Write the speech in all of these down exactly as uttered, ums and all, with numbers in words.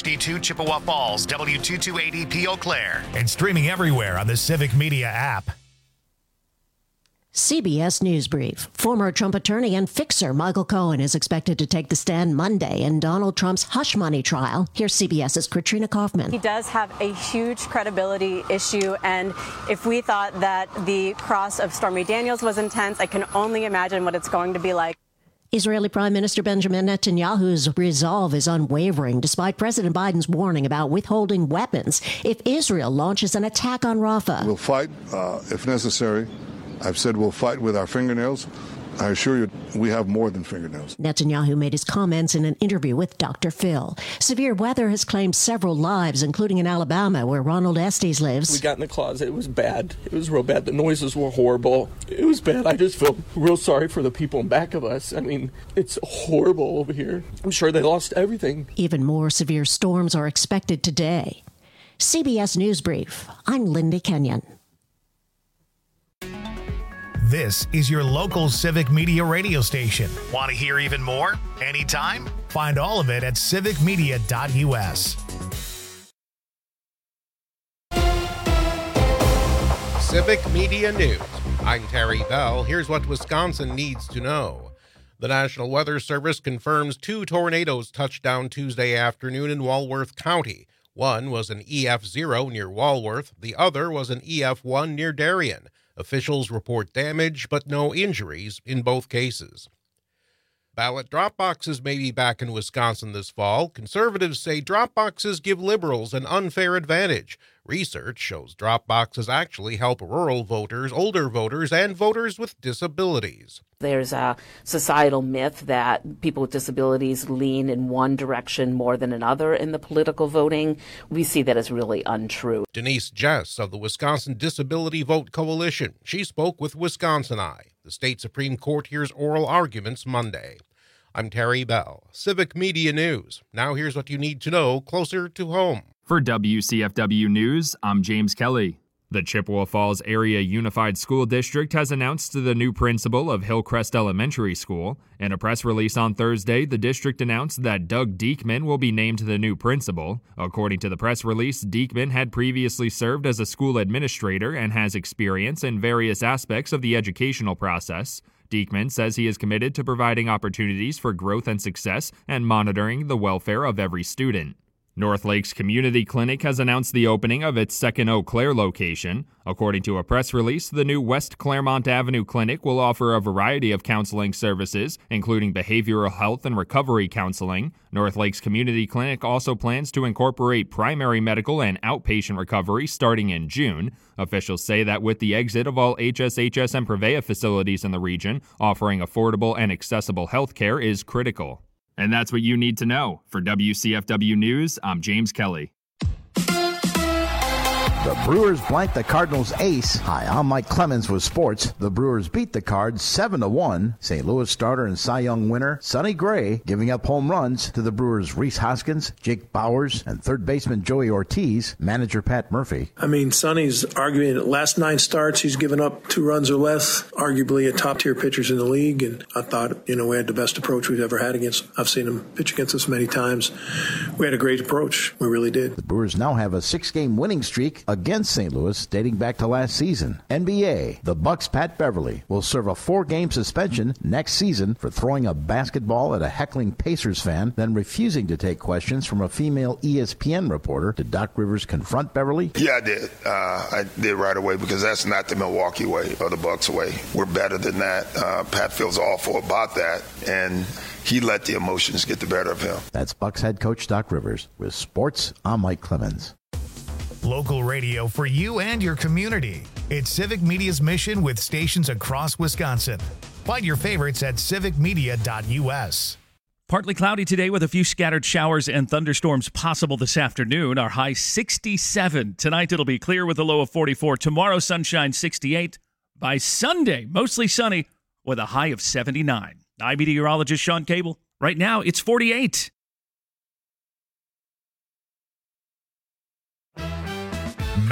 D two Chippewa Falls, W two two eight zero P Eau Claire, and streaming everywhere on the Civic Media app. C B S News Brief. Former Trump attorney and fixer Michael Cohen is expected to take the stand Monday in Donald Trump's hush money trial. Here's CBS's Katrina Kaufman. He does have a huge credibility issue, and if we thought that the cross of Stormy Daniels was intense, I can only imagine what it's going to be like. Israeli Prime Minister Benjamin Netanyahu's resolve is unwavering, despite President Biden's warning about withholding weapons if Israel launches an attack on Rafah. We'll fight uh, if necessary. I've said we'll fight with our fingernails. I assure you, we have more than fingernails. Netanyahu made his comments in an interview with Doctor Phil. Severe weather has claimed several lives, including in Alabama, where Ronald Estes lives. We got in the closet. It was bad. It was real bad. The noises were horrible. It was bad. I just feel real sorry for the people in back of us. I mean, it's horrible over here. I'm sure they lost everything. Even more severe storms are expected today. C B S News Brief. I'm Linda Kenyon. This is your local Civic Media radio station. Want to hear even more? Anytime? Find all of it at civic media dot u s. Civic Media News. I'm Terry Bell. Here's what Wisconsin needs to know. The National Weather Service confirms two tornadoes touched down Tuesday afternoon in Walworth County. One was an E F zero near Walworth. The other was an E F one near Darien. Officials report damage, but no injuries in both cases. Ballot drop boxes may be back in Wisconsin this fall. Conservatives say drop boxes give liberals an unfair advantage. Research shows drop boxes actually help rural voters, older voters, and voters with disabilities. There's a societal myth that people with disabilities lean in one direction more than another in the political voting. We see that as really untrue. Denise Jess of the Wisconsin Disability Vote Coalition. She spoke with Wisconsin Eye. The state Supreme Court hears oral arguments Monday. I'm Terry Bell, Civic Media News. Now here's what you need to know closer to home. For W C F W News, I'm James Kelly. The Chippewa Falls Area Unified School District has announced the new principal of Hillcrest Elementary School. In a press release on Thursday, the district announced that Doug Diekman will be named the new principal. According to the press release, Diekman had previously served as a school administrator and has experience in various aspects of the educational process. Diekman says he is committed to providing opportunities for growth and success and monitoring the welfare of every student. North Lakes Community Clinic has announced the opening of its second Eau Claire location. According to a press release, the new West Claremont Avenue Clinic will offer a variety of counseling services, including behavioral health and recovery counseling. North Lakes Community Clinic also plans to incorporate primary medical and outpatient recovery starting in June. Officials say that with the exit of all H S H S and Prevea facilities in the region, offering affordable and accessible health care is critical. And that's what you need to know. For W C F W News, I'm James Kelly. The Brewers blanked the Cardinals' ace. Hi, I'm Mike Clemens with sports. The Brewers beat the Cards seven to one. Saint Louis starter and Cy Young winner Sonny Gray giving up home runs to the Brewers' Rhys Hoskins, Jake Bowers, and third baseman Joey Ortiz, manager Pat Murphy. I mean, Sonny's arguing the last nine starts, he's given up two runs or less, arguably a top-tier pitchers in the league, and I thought, you know, we had the best approach we've ever had against him. I've seen him pitch against us many times. We had a great approach. We really did. The Brewers now have a six-game winning streak against Saint Louis dating back to last season. N B A, the Bucks' Pat Beverly will serve a four-game suspension next season for throwing a basketball at a heckling Pacers fan, then refusing to take questions from a female E S P N reporter. Did Doc Rivers confront Beverly? Yeah, I did. Uh, I did right away because that's not the Milwaukee way or the Bucks way. We're better than that. Uh, Pat feels awful about that, and he let the emotions get the better of him. That's Bucks head coach Doc Rivers. With sports, I'm Mike Clemens. Local radio for you and your community. It's Civic Media's mission with stations across Wisconsin. Find your favorites at civic media dot u s. Partly cloudy today with a few scattered showers and thunderstorms possible this afternoon. Our high sixty-seven. Tonight it'll be clear with a low of forty-four. Tomorrow sunshine sixty-eight. By Sunday, mostly sunny with a high of seventy-nine. I'm meteorologist Sean Cable. Right now it's forty-eight. Matt Nair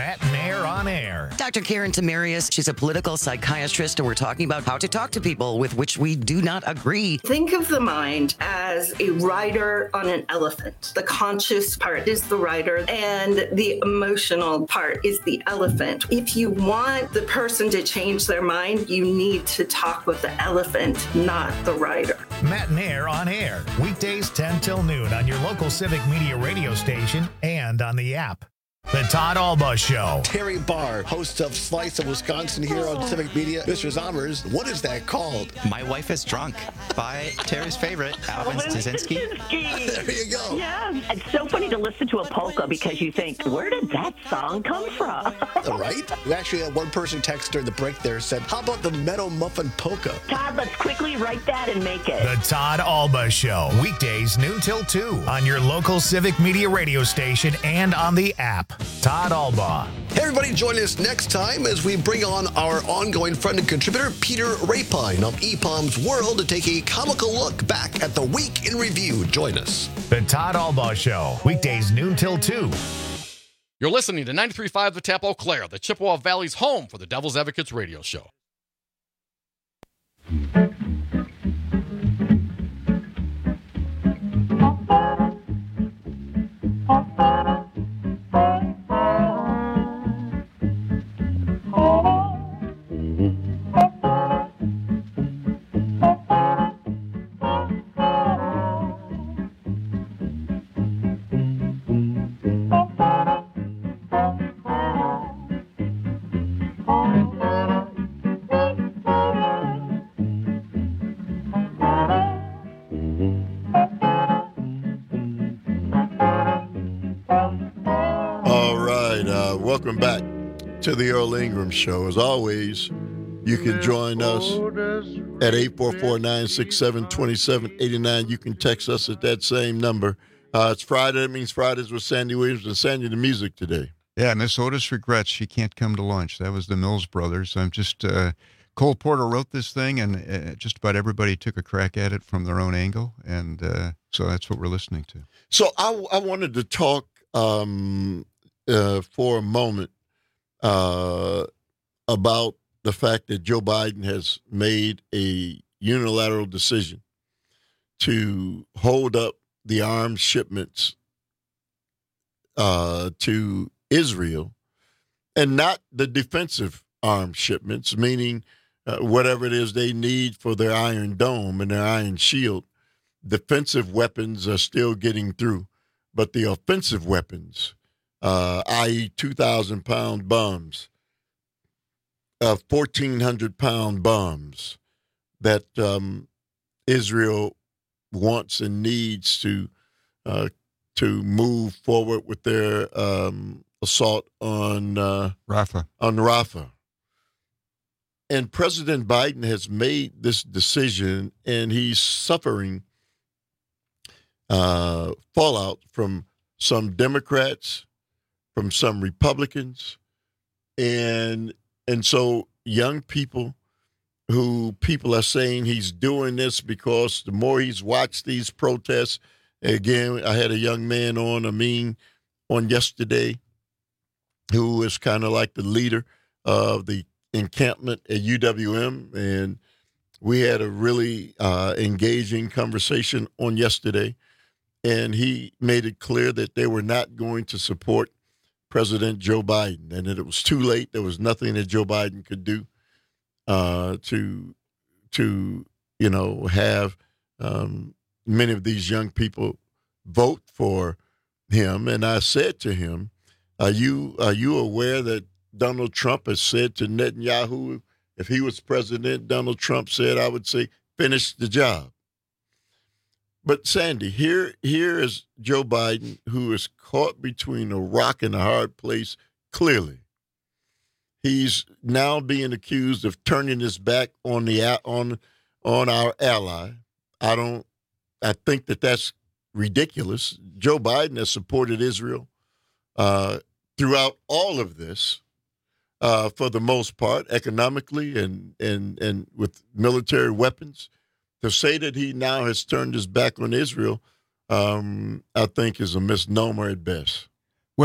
Nair on Air. Doctor Karen Tamarius, she's a political psychiatrist, and we're talking about how to talk to people with which we do not agree. Think of the mind as a rider on an elephant. The conscious part is the rider, and the emotional part is the elephant. If you want the person to change their mind, you need to talk with the elephant, not the rider. Matt Nair on Air, weekdays ten till noon on your local Civic Media radio station and on the app. The Todd Alba Show. Terry Barr, host of Slice of Wisconsin here on Civic Media. Mister Zommers, what is that called? My Wife is Drunk by Terry's favorite, Alvin Stasinski. There you go. Yeah. It's so funny to listen to a polka because you think, where did that song come from? Right? We actually had one person text during the break there said, how about the Meadow Muffin Polka? Todd, let's quickly write that and make it. The Todd Alba Show. Weekdays noon till two on your local Civic Media radio station and on the app. Todd Alba. Hey, everybody, join us next time as we bring on our ongoing friend and contributor, Peter Rapine of E P O M's World, to take a comical look back at the week in review. Join us. The Todd Alba Show. Weekdays noon till two. You're listening to ninety-three point five The Tap Eau Claire, the Chippewa Valley's home for the Devil's Advocates radio show. Welcome back to the Earl Ingram Show. As always, you can join us at eight four four, nine six seven, two seven eight nine. You can text us at that same number. Uh, it's Friday. That means Fridays with Sandy Williams and Sandy the Music today. Yeah, Miss Otis regrets she can't come to lunch. That was the Mills Brothers. I'm just, uh, Cole Porter wrote this thing, and uh, just about everybody took a crack at it from their own angle, and uh, so that's what we're listening to. So I, I wanted to talk um, uh, for a moment uh, about the fact that Joe Biden has made a unilateral decision to hold up the arms shipments uh, to Israel, and not the defensive arms shipments, meaning uh, whatever it is they need for their Iron Dome and their Iron Shield. Defensive weapons are still getting through, but the offensive weapons, uh, that is two thousand pound bombs, uh, fourteen hundred pound bombs that um, Israel wants and needs to uh, to move forward with their um, assault on uh, Rafah. On Rafah. And President Biden has made this decision, and he's suffering uh, fallout from some Democrats, from some Republicans, and and so young people who people are saying he's doing this because the more he's watched these protests. Again, I had a young man on, Amin, on yesterday, who is kind of like the leader of the encampment at U W M, and we had a really uh, engaging conversation on yesterday, and he made it clear that they were not going to support President Joe Biden, and that it was too late. There was nothing that Joe Biden could do uh, to, to you know, have um, many of these young people vote for him. And I said to him, are you are you aware that Donald Trump has said to Netanyahu, if he was president, Donald Trump said, I would say, finish the job. But Sandy, here here is Joe Biden, who is caught between a rock and a hard place, clearly. He's now being accused of turning his back on the on on our ally. I don't I think that that's ridiculous. Joe Biden has supported Israel uh, throughout all of this, uh, for the most part, economically and, and, and with military weapons. To say that he now has turned his back on Israel, um, I think is a misnomer at best. Well,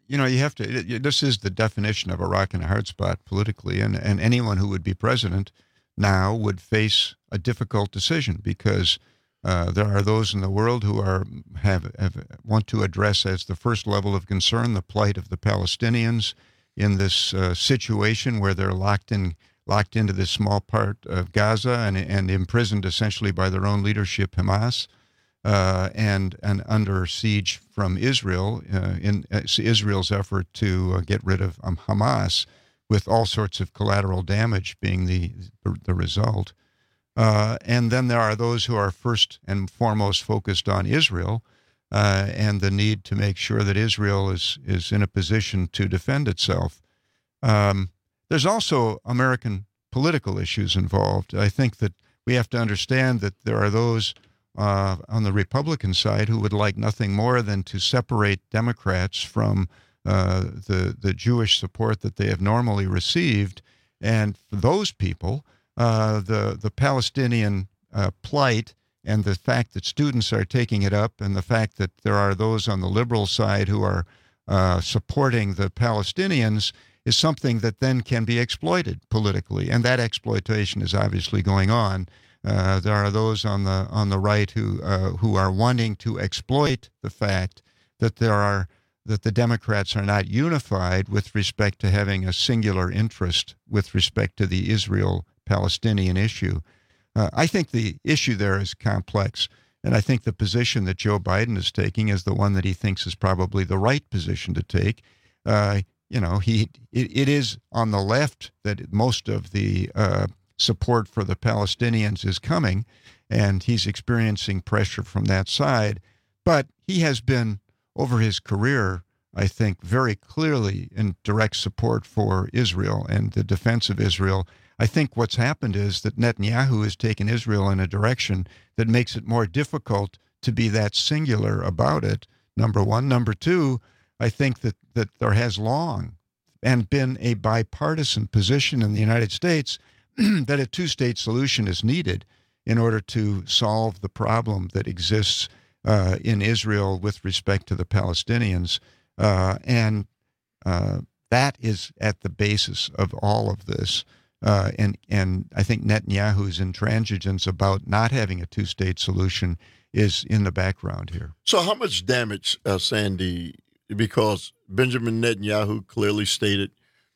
you know, you have to, it, this is the definition of a rock and a hard spot politically, and, and anyone who would be president now would face a difficult decision because uh, there are those in the world who are have, have want to address as the first level of concern the plight of the Palestinians in this uh, situation where they're locked in locked into this small part of Gaza and, and imprisoned essentially by their own leadership, Hamas. Uh, and and under siege from Israel uh, in uh, Israel's effort to uh, get rid of um, Hamas, with all sorts of collateral damage being the the result. Uh, and then there are those who are first and foremost focused on Israel uh, and the need to make sure that Israel is is in a position to defend itself. Um, there's also American political issues involved. I think that we have to understand that there are those Uh, on the Republican side who would like nothing more than to separate Democrats from uh, the the Jewish support that they have normally received. And for those people, uh, the, the Palestinian uh, plight and the fact that students are taking it up and the fact that there are those on the liberal side who are uh, supporting the Palestinians is something that then can be exploited politically. And that exploitation is obviously going on. Uh, there are those on the on the right who uh, who are wanting to exploit the fact that there are that the Democrats are not unified with respect to having a singular interest with respect to the Israel-Palestinian issue. Uh, I think the issue there is complex, and I think the position that Joe Biden is taking is the one that he thinks is probably the right position to take. Uh, you know, he it, it is on the left that most of the uh, support for the Palestinians is coming, and he's experiencing pressure from that side. But he has been, over his career, I think, very clearly in direct support for Israel and the defense of Israel. I think what's happened is that Netanyahu has taken Israel in a direction that makes it more difficult to be that singular about it, number one. Number two, I think that, that there has long and been a bipartisan position in the United States that a two-state solution is needed in order to solve the problem that exists uh, in Israel with respect to the Palestinians. Uh, and uh, that is at the basis of all of this. Uh, and, and I think Netanyahu's intransigence about not having a two-state solution is in the background here. So how much damage, uh, Sandy, because Benjamin Netanyahu clearly stated,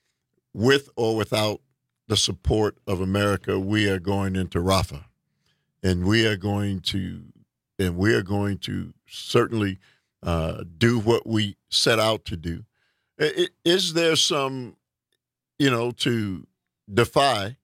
with or without the support of America, we are going into Rafah, and we are going to, and we are going to certainly uh, do what we set out to do. Is there some, you know, to defy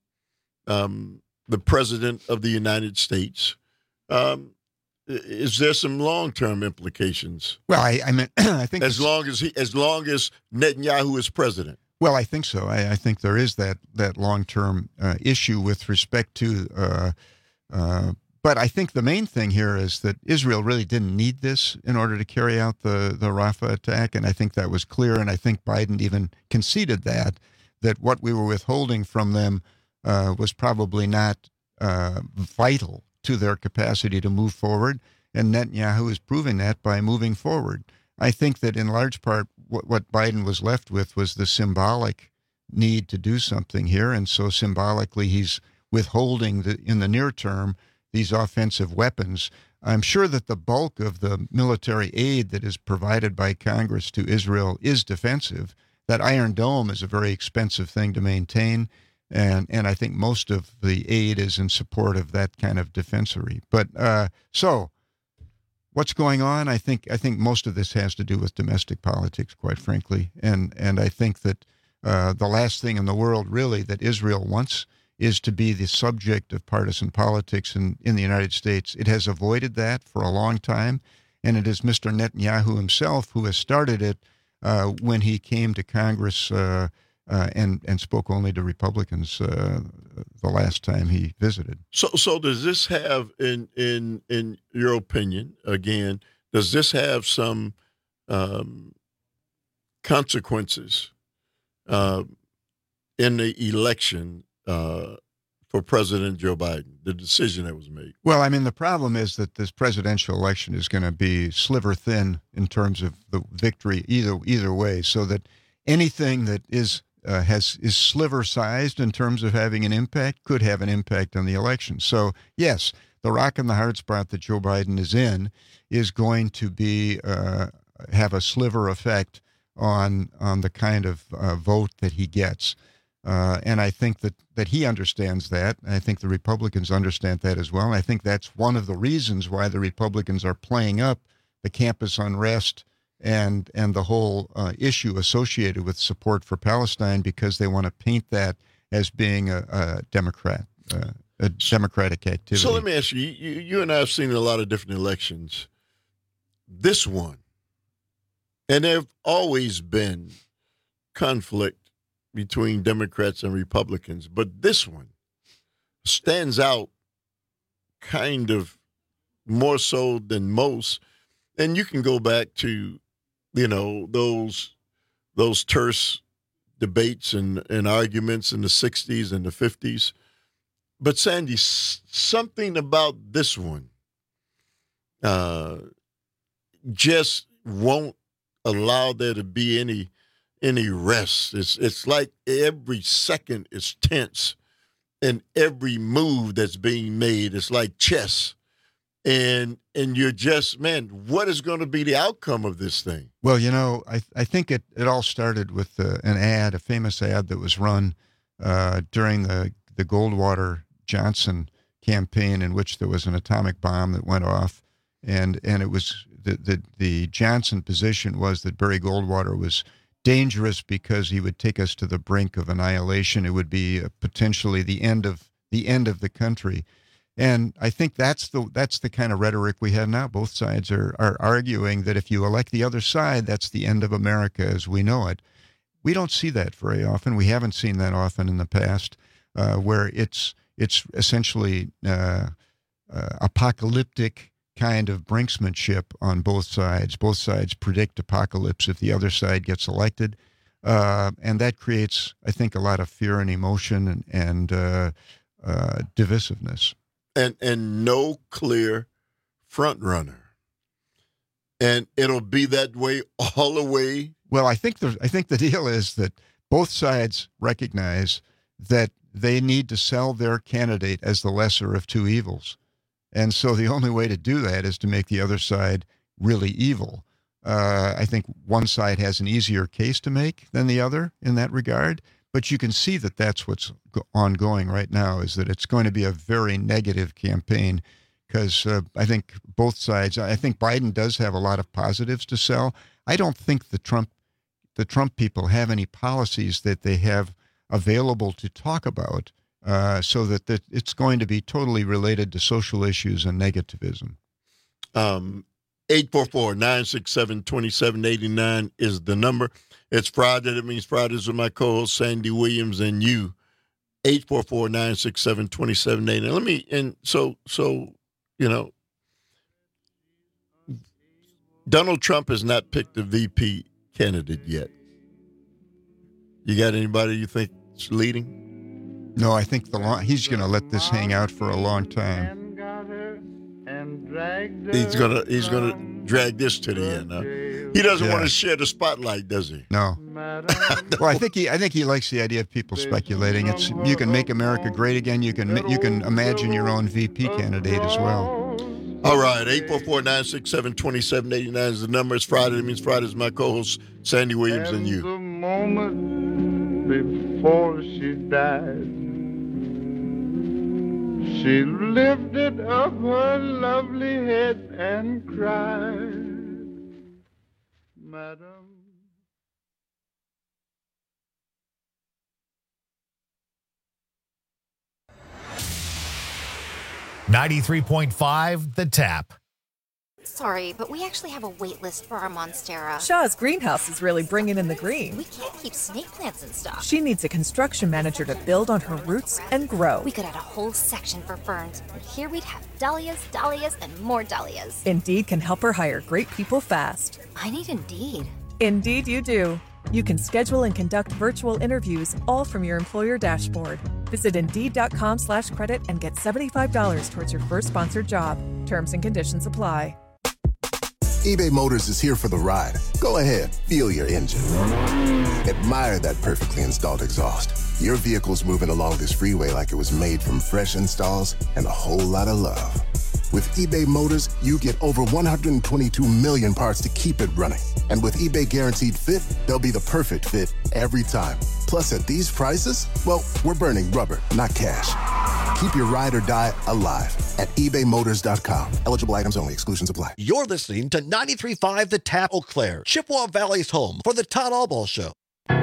um, the president of the United States? Um, is there some long-term implications? Well, I, I mean, I think as long as he, as long as Netanyahu is president. Well, I think so. I, I think there is that that long-term uh, issue with respect to, uh, uh, but I think the main thing here is that Israel really didn't need this in order to carry out the, the Rafah attack, and I think that was clear, and I think Biden even conceded that, that what we were withholding from them uh, was probably not uh, vital to their capacity to move forward, and Netanyahu is proving that by moving forward. I think that in large part what, what Biden was left with was the symbolic need to do something here, and so symbolically he's withholding the, in the near term these offensive weapons. I'm sure that the bulk of the military aid that is provided by Congress to Israel is defensive. That Iron Dome is a very expensive thing to maintain, and, and I think most of the aid is in support of that kind of defensory. But uh, so what's going on? I think I think most of this has to do with domestic politics, quite frankly, and and I think that uh, the last thing in the world, really, that Israel wants is to be the subject of partisan politics in, in the United States. It has avoided that for a long time, and it is Mister Netanyahu himself who has started it uh, when he came to Congress uh, uh, and, and spoke only to Republicans uh, the last time he visited. So so does this have, in in, in your opinion, again, does this have some um, consequences uh, in the election Uh, for President Joe Biden, the decision that was made? Well, I mean, the problem is that this presidential election is going to be sliver thin in terms of the victory either either way, so that anything that is uh, has is sliver sized in terms of having an impact could have an impact on the election. So, yes, the rock and the hard spot that Joe Biden is in is going to be uh, have a sliver effect on on the kind of uh, vote that he gets. Uh, and I think that, that he understands that. I think the Republicans understand that as well. And I think that's one of the reasons why the Republicans are playing up the campus unrest and and the whole uh, issue associated with support for Palestine, because they want to paint that as being a, a Democrat, uh, a Democratic activity. So let me ask you, you, you and I have seen a lot of different elections. This one, and there have always been conflict between Democrats and Republicans, but this one stands out kind of more so than most. And you can go back to, you know, those those terse debates and, and arguments in the sixties and the fifties. But Sandy, something about this one uh, just won't allow there to be any any rest. It's it's like every second is tense, and every move that's being made is like chess. And and you're just, man, what is going to be the outcome of this thing? Well, you know, I I think it, it all started with uh, an ad, a famous ad that was run uh, during the, the Goldwater Johnson campaign, in which there was an atomic bomb that went off. And and it was the, the, the Johnson position was that Barry Goldwater was dangerous because he would take us to the brink of annihilation. It would be uh, potentially the end of the end of the country. And I think that's the that's the kind of rhetoric we have now. Both sides are are arguing that if you elect the other side, that's the end of America as we know it. We don't see that very often. We haven't seen that often in the past, uh, where it's it's essentially uh, uh, apocalyptic kind of brinksmanship on both sides. Both sides predict apocalypse if the other side gets elected. Uh, and that creates, I think, a lot of fear and emotion and, and uh, uh, divisiveness. And and no clear front runner. And it'll be that way all the way. Well, I think the I think the deal is that both sides recognize that they need to sell their candidate as the lesser of two evils. And so the only way to do that is to make the other side really evil. Uh, I think one side has an easier case to make than the other in that regard. But you can see that that's what's ongoing right now, is that it's going to be a very negative campaign because uh, I think both sides, I think Biden does have a lot of positives to sell. I don't think the Trump, the Trump people have any policies that they have available to talk about. Uh, so that, that it's going to be totally related to social issues and negativism. Um, eight four four, nine six seven, two seven eight nine is the number. It's Friday. That means Fridays with my co-host, Sandy Williams, and you. eight four four, nine six seven, two seven eight nine. Let me, and so, so, you know, Donald Trump has not picked a V P candidate yet. You got anybody you think is leading? No, I think the long, he's going to let this hang out for a long time. He's gonna he's gonna drag this to the end. Huh? He doesn't yeah. want to share the spotlight, does he? No. Well, I think he I think he likes the idea of people speculating. It's you can make America great again. You can you can imagine your own V P candidate as well. All right, eight four four, nine six seven, two seven eight nine is the number. It's Friday. It means Friday is my co-host, Sandy Williams, and you. The moment before she died, she lifted up her lovely head and cried, Madam. ninety-three point five The Tap. Sorry, but we actually have a wait list for our Monstera. Shaw's greenhouse is really bringing in the green. We can't keep snake plants in stock. She needs a construction manager to build on her roots and grow. We could add a whole section for ferns, and here we'd have dahlias, dahlias, and more dahlias. Indeed can help her hire great people fast. I need Indeed. Indeed you do. You can schedule and conduct virtual interviews all from your employer dashboard. Visit Indeed.com slash credit and get seventy-five dollars towards your first sponsored job. Terms and conditions apply. eBay Motors is here for the ride. Go ahead, feel your engine. Admire that perfectly installed exhaust. Your vehicle's moving along this freeway like it was made from fresh installs and a whole lot of love. With eBay Motors, you get over one hundred twenty-two million parts to keep it running. And with eBay Guaranteed Fit, they'll be the perfect fit every time. Plus, at these prices, well, we're burning rubber, not cash. Keep your ride or die alive at ebay motors dot com. Eligible items only. Exclusions apply. You're listening to ninety-three point five The Tap, Eau Claire, Chippewa Valley's home for the Todd Albaugh Show.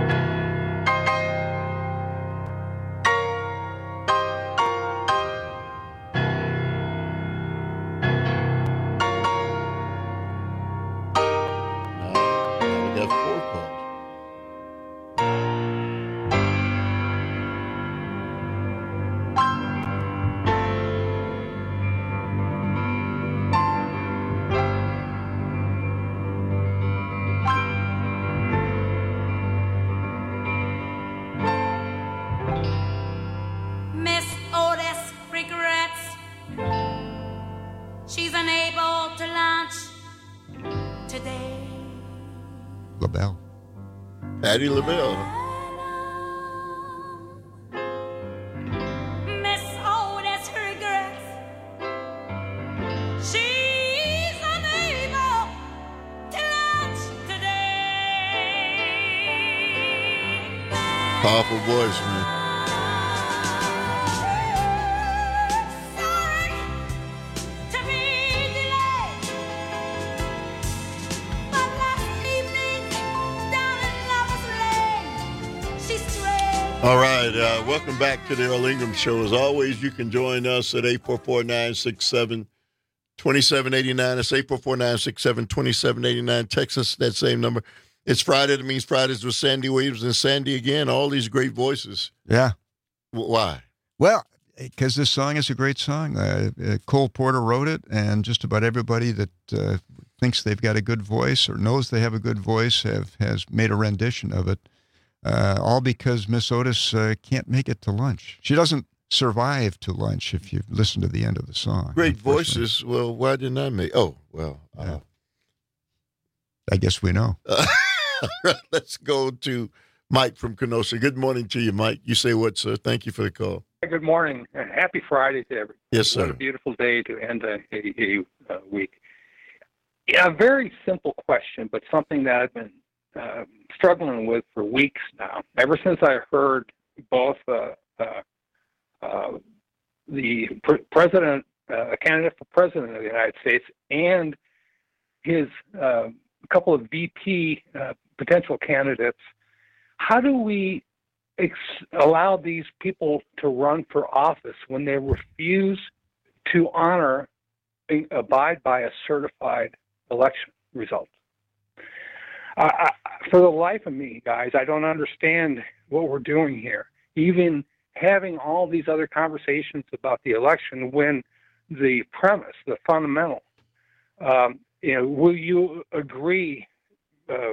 LaBelle. Patti LaBelle. Miss Otis regrets. She's unable to lunch today. Powerful voice, man. All right, uh, welcome back to the Earl Ingram Show. As always, you can join us at eight four four, nine six seven, two seven eight nine. That's eight four four, nine six seven, two seven eight nine. Text us that same number. It's Friday. That means Fridays with Sandy Williams and Sandy again. All these great voices. Yeah. W- why? Well, because this song is a great song. Uh, uh, Cole Porter wrote it, and just about everybody that uh, thinks they've got a good voice or knows they have a good voice have has made a rendition of it. Uh, all because Miss Otis uh, can't make it to lunch. She doesn't survive to lunch if you listen to the end of the song. Great voices. Well, why didn't I make? Oh, well. Uh, yeah. I guess we know. Uh, let's go to Mike from Kenosha. Good morning to you, Mike. You say what, sir? Thank you for the call. Good morning. Happy Friday to everyone. Yes, sir. What a beautiful day to end a, a, a week. Yeah, a very simple question, but something that I've been Uh, struggling with for weeks now. Ever since I heard both uh, uh, uh, the pr- president, uh, candidate for president of the United States, and his uh, couple of V P uh, potential candidates, how do we ex- allow these people to run for office when they refuse to honor, abide by a certified election result? Uh, I, for the life of me, guys, I don't understand what we're doing here. Even having all these other conversations about the election when the premise, the fundamental, um, you know, will you agree, uh,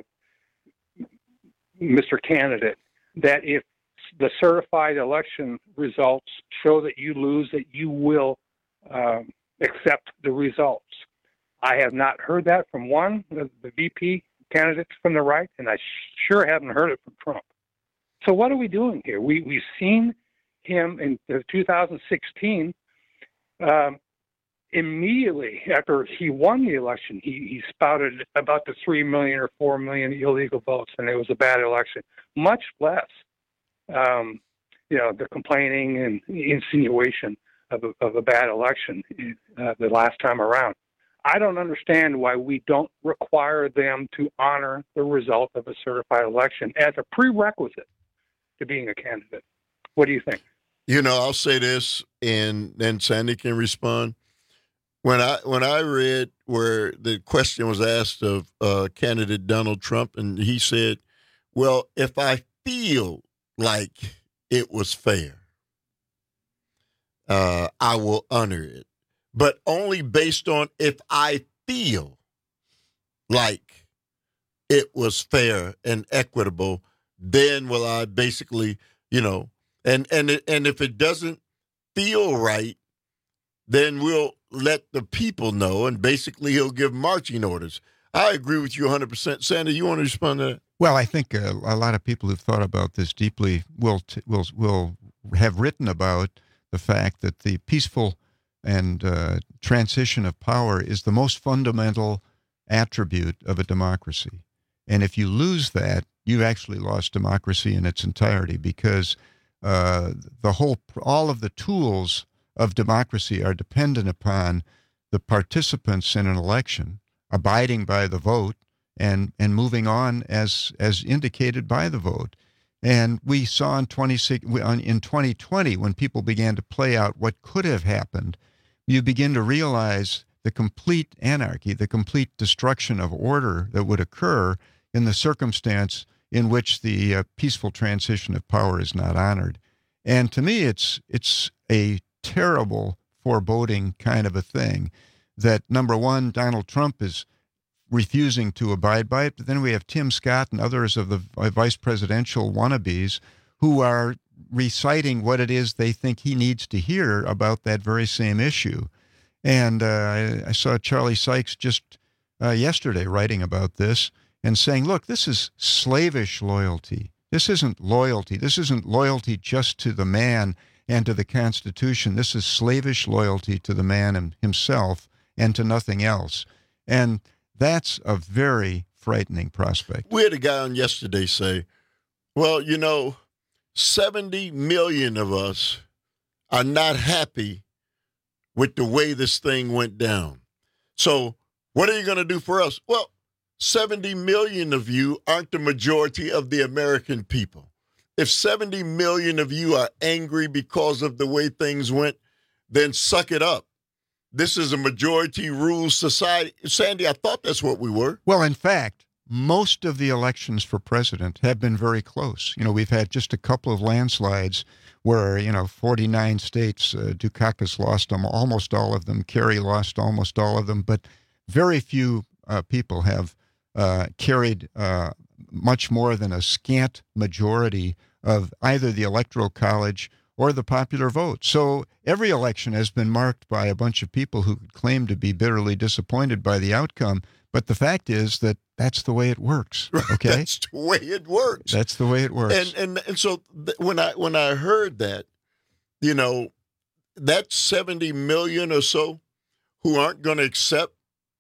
Mister Candidate, that if the certified election results show that you lose, that you will um, accept the results? I have not heard that from one of the V P candidates from the right, and I sure haven't heard it from Trump. So what are we doing here? We, we've seen him in two thousand sixteen, um, immediately after he won the election, he, he spouted about the three million or four million illegal votes, and it was a bad election. Much less, um, you know, the complaining and insinuation of a, of a bad election uh, the last time around. I don't understand why we don't require them to honor the result of a certified election as a prerequisite to being a candidate. What do you think? You know, I'll say this, and then Sandy can respond. When I when I read where the question was asked of uh, candidate Donald Trump, and he said, well, if I feel like it was fair, uh, I will honor it. But only based on if I feel like it was fair and equitable, then will I basically, you know, And and it, and if it doesn't feel right, then we'll let the people know, and basically he'll give marching orders. I agree with you one hundred percent. Sandy, you want to respond to that? Well, I think a, a lot of people who've thought about this deeply will t- will will have written about the fact that the peaceful and uh, transition of power is the most fundamental attribute of a democracy. And if you lose that, you've actually lost democracy in its entirety, because uh, the whole, all of the tools of democracy are dependent upon the participants in an election abiding by the vote and and moving on as as indicated by the vote. And we saw in in twenty twenty, when people began to play out what could have happened, you begin to realize the complete anarchy, the complete destruction of order that would occur in the circumstance in which the uh, peaceful transition of power is not honored. And to me, it's it's a terrible, foreboding kind of a thing that, number one, Donald Trump is refusing to abide by it, but then we have Tim Scott and others of the vice presidential wannabes who are reciting what it is they think he needs to hear about that very same issue. And uh, I, I saw Charlie Sykes just uh, yesterday writing about this and saying, look, this is slavish loyalty. This isn't loyalty. This isn't loyalty just to the man and to the Constitution. This is slavish loyalty to the man himself and to nothing else. And that's a very frightening prospect. We had a guy on yesterday say, well, you know, seventy million of us are not happy with the way this thing went down. So what are you going to do for us? Well, seventy million of you aren't the majority of the American people. If seventy million of you are angry because of the way things went, then suck it up. This is a majority rule society. Sandy, I thought that's what we were. Well, in fact, most of the elections for president have been very close. You know, we've had just a couple of landslides where, you know, forty-nine states, uh, Dukakis lost them, almost all of them. Kerry lost almost all of them. But very few uh, people have uh, carried uh, much more than a scant majority of either the Electoral College or the popular vote. So every election has been marked by a bunch of people who claim to be bitterly disappointed by the outcome. But the fact is that that's the way it works. Okay, that's the way it works. That's the way it works. And and and so th- when I when I heard that, you know, that's seventy million or so who aren't going to accept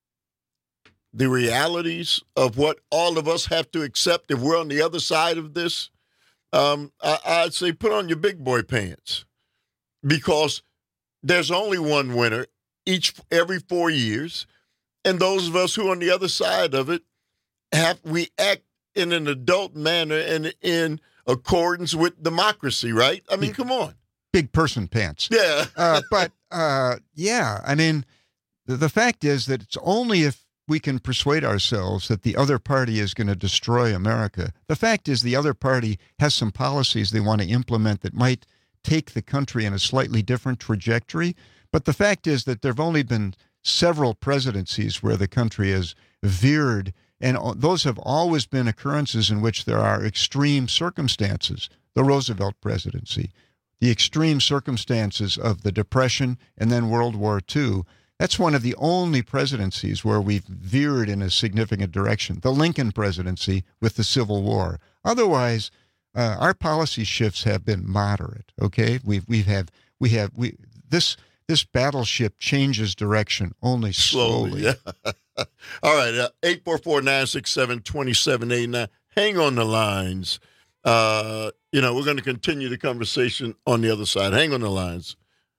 the realities of what all of us have to accept if we're on the other side of this. Um, I, I'd say put on your big boy pants, because there's only one winner each every four years. And those of us who are on the other side of it, have we act in an adult manner and in accordance with democracy, right? I mean, come on. Big person pants. Yeah. uh, but, uh, yeah, I mean, the, the fact is that it's only if we can persuade ourselves that the other party is going to destroy America. The fact is the other party has some policies they want to implement that might take the country in a slightly different trajectory. But the fact is that there have only been several presidencies where the country has veered, and those have always been occurrences in which there are extreme circumstances. The Roosevelt presidency, the extreme circumstances of the Depression and then World War Two. That's one of the only presidencies where we've veered in a significant direction. The Lincoln presidency with the Civil War. Otherwise, uh, our policy shifts have been moderate. Okay, we've we've have we have we this this battleship changes direction only slowly. slowly yeah. All right, uh, eight four four nine six seven two seven eight nine. Hang on the lines. Uh, you know, we're going to continue the conversation on the other side. Hang on the lines.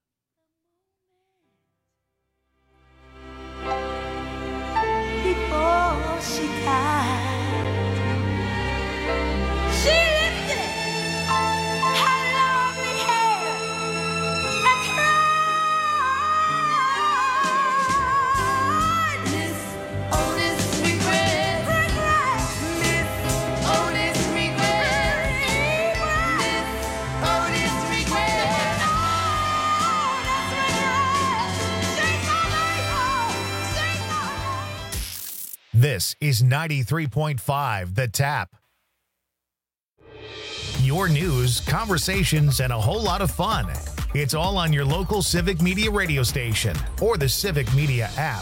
Before she died, she lifted her lovely hair and cried. Miss Otis regret, Miss Otis regret, Miss Otis regret. Oh, that's regret. She's my neighbor. She's my This is ninety-three point five The Tap. your news, conversations, and a whole lot of fun. It's all on your local Civic Media radio station or the Civic Media app.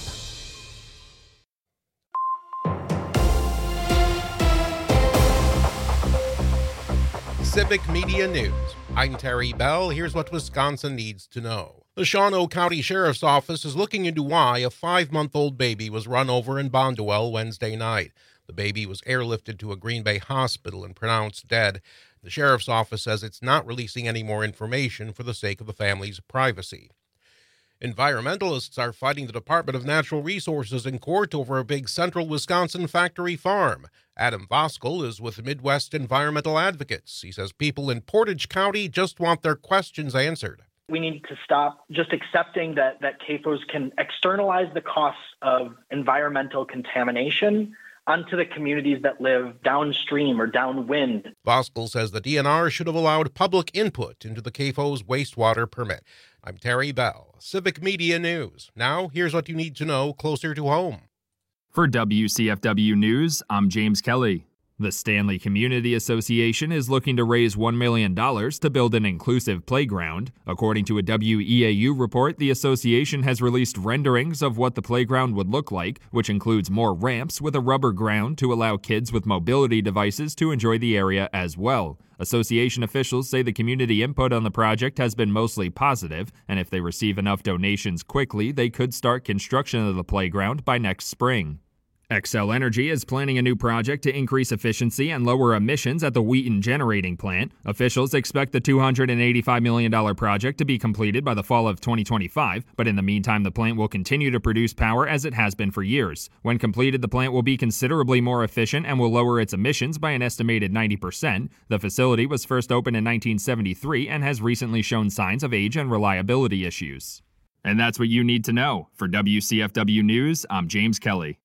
Civic Media News. I'm Terry Bell. Here's what Wisconsin needs to know. The Shawano County Sheriff's Office is looking into why a five-month-old baby was run over in Bonduel Wednesday night. The baby was airlifted to a Green Bay hospital and pronounced dead. The Sheriff's Office says it's not releasing any more information for the sake of the family's privacy. Environmentalists are fighting the Department of Natural Resources in court over a big central Wisconsin factory farm. Adam Voskel is with Midwest Environmental Advocates. He says people in Portage County just want their questions answered. We need to stop just accepting that, that C A F Os can externalize the costs of environmental contamination onto the communities that live downstream or downwind. Voskel says the D N R should have allowed public input into the C A F O's wastewater permit. I'm Terry Bell, Civic Media News. Now, here's what you need to know closer to home. For W C F W News, I'm James Kelly. The Stanley Community Association is looking to raise one million dollars to build an inclusive playground. According to a W E A U report, the association has released renderings of what the playground would look like, which includes more ramps with a rubber ground to allow kids with mobility devices to enjoy the area as well. Association officials say the community input on the project has been mostly positive, and if they receive enough donations quickly, they could start construction of the playground by next spring. Xcel Energy is planning a new project to increase efficiency and lower emissions at the Wheaton generating plant. Officials expect the two hundred eighty-five million dollars project to be completed by the fall of twenty twenty-five, but in the meantime, the plant will continue to produce power as it has been for years. When completed, the plant will be considerably more efficient and will lower its emissions by an estimated ninety percent. The facility was first opened in nineteen seventy-three and has recently shown signs of age and reliability issues. And that's what you need to know. For W C F W News, I'm James Kelly.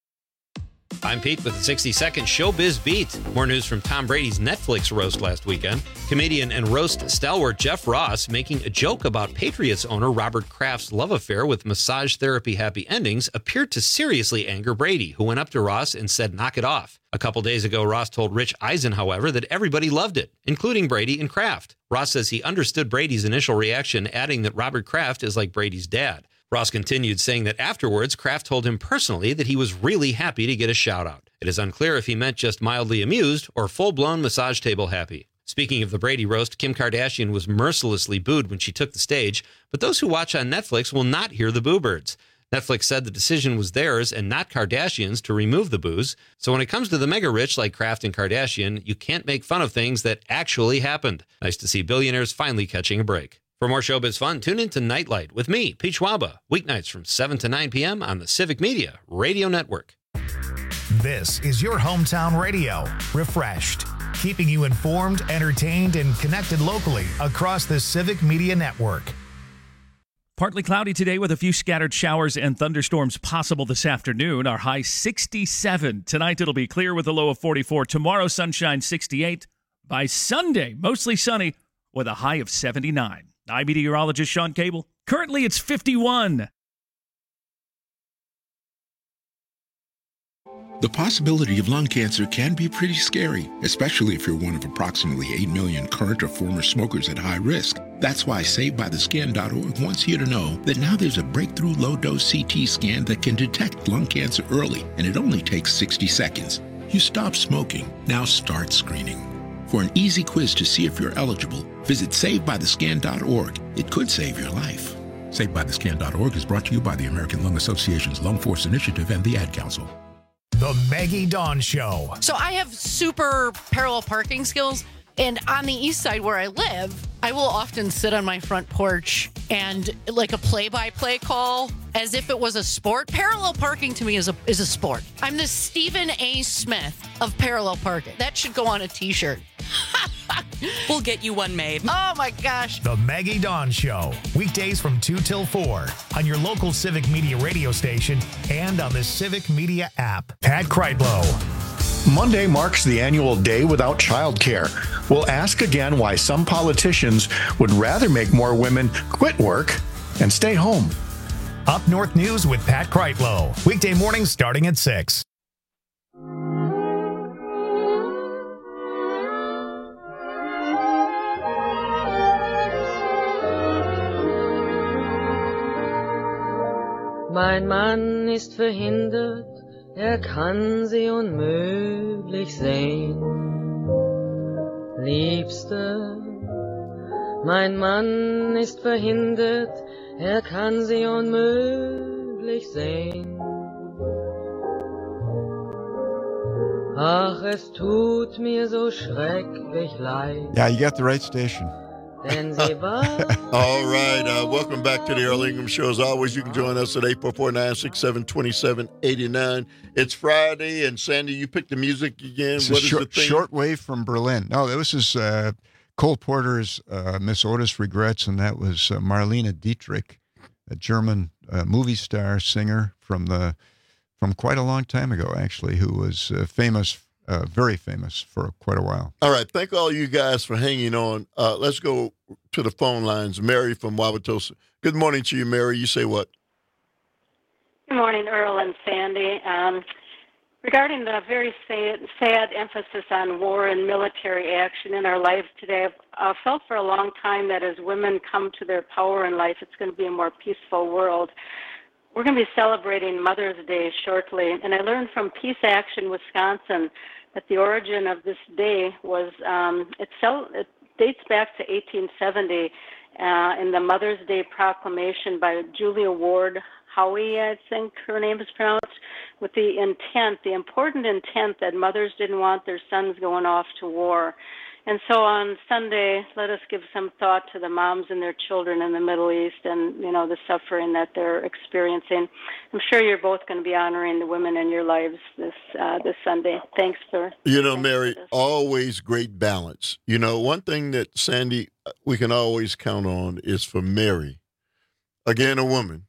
I'm Pete with the sixty second Showbiz Beat. More news from Tom Brady's Netflix roast last weekend. Comedian and roast stalwart Jeff Ross making a joke about Patriots owner Robert Kraft's love affair with massage therapy happy endings appeared to seriously anger Brady, who went up to Ross and said, "Knock it off." A couple days ago, Ross told Rich Eisen, however, that everybody loved it, including Brady and Kraft. Ross says he understood Brady's initial reaction, adding that Robert Kraft is like Brady's dad. Ross continued, saying that afterwards, Kraft told him personally that he was really happy to get a shout-out. It is unclear if he meant just mildly amused or full-blown massage table happy. Speaking of the Brady roast, Kim Kardashian was mercilessly booed when she took the stage, but those who watch on Netflix will not hear the boo birds. Netflix said the decision was theirs and not Kardashian's to remove the boos, so when it comes to the mega-rich like Kraft and Kardashian, you can't make fun of things that actually happened. Nice to see billionaires finally catching a break. For more showbiz fun, tune in to Nightlight with me, Pete Schwaba, weeknights from seven to nine p.m. on the Civic Media Radio Network. This is your hometown radio, refreshed, keeping you informed, entertained, and connected locally across the Civic Media Network. Partly cloudy today with a few scattered showers and thunderstorms possible this afternoon. Our high sixty-seven. Tonight it'll be clear with a low of forty-four. Tomorrow sunshine sixty-eight. By Sunday, mostly sunny with a high of seventy-nine. I'm meteorologist Sean Cable. Currently, it's fifty-one. The possibility of lung cancer can be pretty scary, especially if you're one of approximately eight million current or former smokers at high risk. That's why Saved By The Scan dot org wants you to know that now there's a breakthrough low-dose C T scan that can detect lung cancer early, and it only takes sixty seconds. You stop smoking, now start screening. For an easy quiz to see if you're eligible, visit Saved By The Scan dot org. It could save your life. Saved By The Scan dot org is brought to you by the American Lung Association's Lung Force Initiative and the Ad Council. The Maggie Dawn Show. So I have super parallel parking skills, and on the east side where I live, I will often sit on my front porch and like a play-by-play call as if it was a sport. Parallel parking to me is a is a sport. I'm the Stephen A. Smith of parallel parking. That should go on a t-shirt. We'll get you one made. Oh my gosh. The Maggie Dawn Show. Weekdays from two till four on your local Civic Media radio station and on the Civic Media app. Pat Kreitlow. Monday marks the annual Day Without Childcare. We'll ask again why some politicians would rather make more women quit work and stay home. Up North News with Pat Kreitlow. Weekday mornings starting at six. Mein Mann ist verhindert, er kann sie unmöglich sehen. Liebste, mein Mann ist verhindert, er kann sie unmöglich sehen. Ach, es tut mir so schrecklich leid. Yeah, you got the right station. Denn sie war All right. Uh, welcome back to the Earl Ingham Show. As always, you can join us at eight four four, nine six seven, two seven eight nine. It's Friday, and Sandy, you picked the music again. This What is is short, the thing? Shortwave from Berlin. No, this is uh, Cole Porter's uh, Miss Otis Regrets, and that was uh, Marlene Dietrich, a German uh, movie star singer from the from quite a long time ago, actually, who was uh, famous, uh, very famous for quite a while. All right. Thank all you guys for hanging on. Uh, let's go to the phone lines. Mary from Wauwatosa. Good morning to you, Mary. You say what? Good morning, Earl and Sandy. Um, regarding the very sad, sad emphasis on war and military action in our lives today, I've uh, felt for a long time that as women come to their power in life, it's going to be a more peaceful world. We're going to be celebrating Mother's Day shortly, and I learned from Peace Action Wisconsin that the origin of this day was, um, it, cel- it dates back to eighteen seventy uh, in the Mother's Day proclamation by Julia Ward Howe, I think her name is pronounced, with the intent, the important intent that mothers didn't want their sons going off to war. And so on Sunday, let us give some thought to the moms and their children in the Middle East and, you know, the suffering that they're experiencing. I'm sure you're both going to be honoring the women in your lives this uh, this Sunday. Thanks for You know, Mary, always great balance. You know, one thing that, Sandy, we can always count on is for Mary, again, a woman,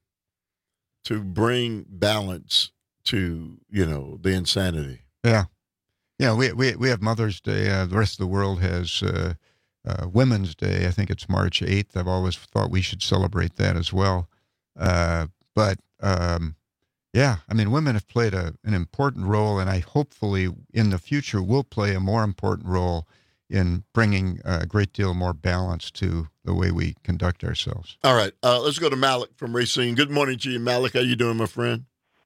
to bring balance to, you know, the insanity. Yeah. Yeah, we we we have Mother's Day. Uh, the rest of the world has uh, uh, Women's Day. I think it's March eighth. I've always thought we should celebrate that as well. Uh, but, um, yeah, I mean, women have played a, an important role, and I hopefully in the future will play a more important role in bringing a great deal more balance to the way we conduct ourselves. All right, uh, let's go to Malik from Racine. Good morning to you, Malik. How you doing, my friend?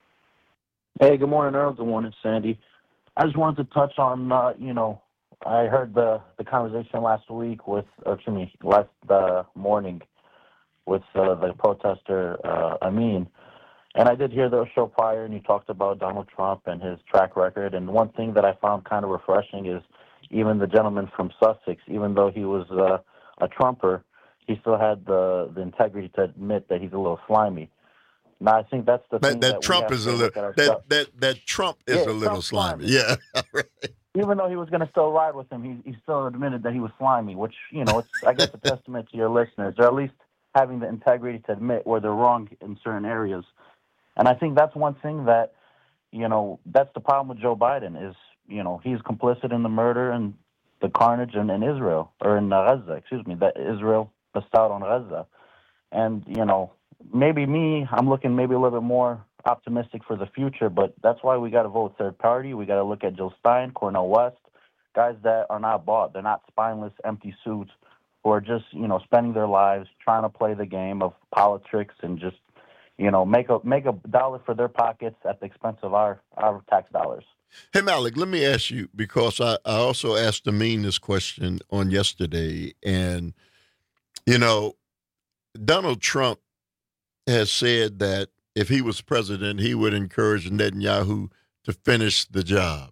Hey, good morning, Earl. Good morning, Sandy. I just wanted to touch on, uh, you know, I heard the, the conversation last week with, or excuse me, last uh, morning with uh, the protester, uh, Amin. And I did hear the show prior, and you talked about Donald Trump and his track record. And one thing that I found kind of refreshing is even the gentleman from Sussex, even though he was uh, a Trumper, he still had the, the integrity to admit that he's a little slimy. Now, I think that's the that, thing that, that Trump we is have a to look little at that, ourselves. that that Trump is Yeah, a little Trump's slimy. slimy. Yeah, right. Even though he was going to still ride with him, he, he still admitted that he was slimy, which, you know, it's, I guess, a testament to your listeners, or at least having the integrity to admit where they're wrong in certain areas. And I think that's one thing that, you know, that's the problem with Joe Biden is, you know, he's complicit in the murder and the carnage in, in Israel, or in uh, Gaza, excuse me, that Israel bestowed on Gaza. And, you know, maybe me, I'm looking maybe a little bit more optimistic for the future, but that's why we got to vote third party. We got to look at Jill Stein, Cornel West, guys that are not bought. They're not spineless, empty suits who are just, you know, spending their lives trying to play the game of politics and just, you know, make a make a dollar for their pockets at the expense of our, our tax dollars. Hey, Malik, let me ask you, because I, I also asked Amin this question on yesterday, and, you know, Donald Trump has said that if he was president, he would encourage Netanyahu to finish the job.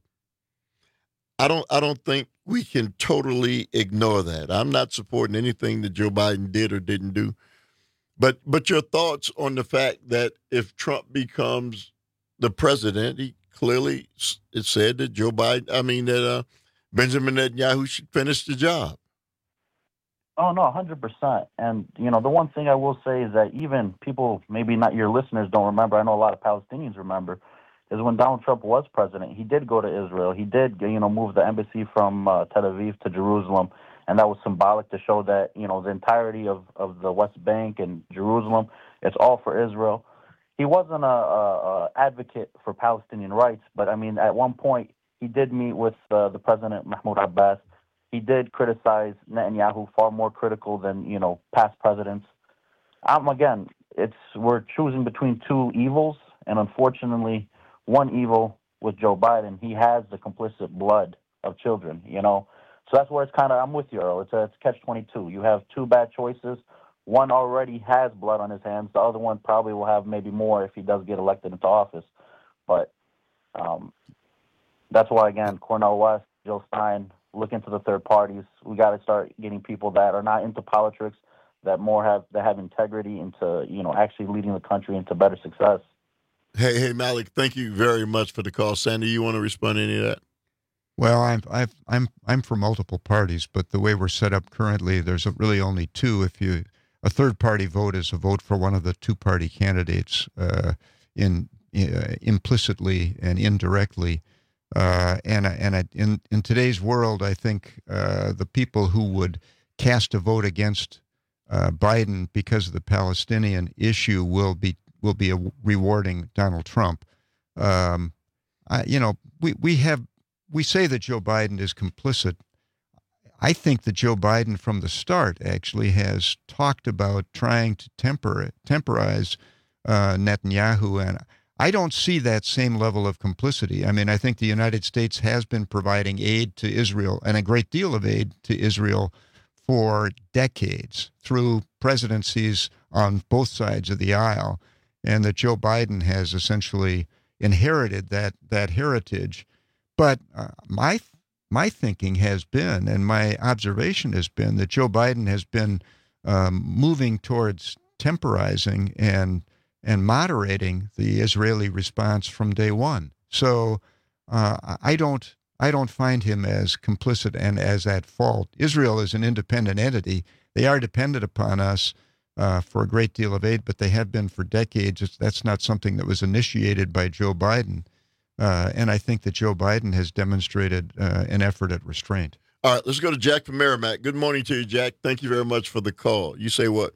I don't I don't think we can totally ignore that. I'm not supporting anything that Joe Biden did or didn't do. But but your thoughts on the fact that if Trump becomes the president, he clearly it said that Joe Biden, I mean, that uh, Benjamin Netanyahu should finish the job. Oh, no, one hundred percent. And, you know, the one thing I will say is that even people, maybe not your listeners don't remember, I know a lot of Palestinians remember, is when Donald Trump was president, he did go to Israel. He did, you know, move the embassy from uh, Tel Aviv to Jerusalem, and that was symbolic to show that, you know, the entirety of, of the West Bank and Jerusalem, it's all for Israel. He wasn't a, a, a advocate for Palestinian rights, but, I mean, at one point, he did meet with uh, the president, Mahmoud Abbas. He did criticize Netanyahu, far more critical than, you know, past presidents. Um, again, it's we're choosing between two evils, and unfortunately, one evil with Joe Biden, he has the complicit blood of children, you know. So that's where it's kind of, I'm with you, Earl. It's a it's catch twenty-two. You have two bad choices. One already has blood on his hands. The other one probably will have maybe more if he does get elected into office. But um, that's why, again, Cornel West, Jill Stein, look into the third parties. We got to start getting people that are not into politics, that more have that have integrity into, you know, actually leading the country into better success. Hey, hey, Malik, thank you very much for the call. Sandy, you want to respond to any of that? Well, I'm I've, I'm I'm for multiple parties, but the way we're set up currently, there's really only two. If you a third party vote is a vote for one of the two party candidates, uh, in uh, implicitly and indirectly, uh, and and I, in in today's world, I think uh, the people who would cast a vote against uh, Biden because of the Palestinian issue will be will be a, rewarding Donald Trump. Um, I, you know, we we have. We say that Joe Biden is complicit. I think that Joe Biden from the start actually has talked about trying to temper temporize uh, Netanyahu, and I don't see that same level of complicity. I mean, I think the United States has been providing aid to Israel, and a great deal of aid to Israel, for decades through presidencies on both sides of the aisle, and that Joe Biden has essentially inherited that that heritage. But uh, my my thinking has been, and my observation has been, that Joe Biden has been um, moving towards temporizing and and moderating the Israeli response from day one. So uh, I don't I don't find him as complicit and as at fault. Israel is an independent entity. They are dependent upon us uh, for a great deal of aid, but they have been for decades. It's, that's not something that was initiated by Joe Biden. Uh, and I think that Joe Biden has demonstrated uh, an effort at restraint. All right, let's go to Jack from Merrimack. Good morning to you, Jack. Thank you very much for the call. You say what?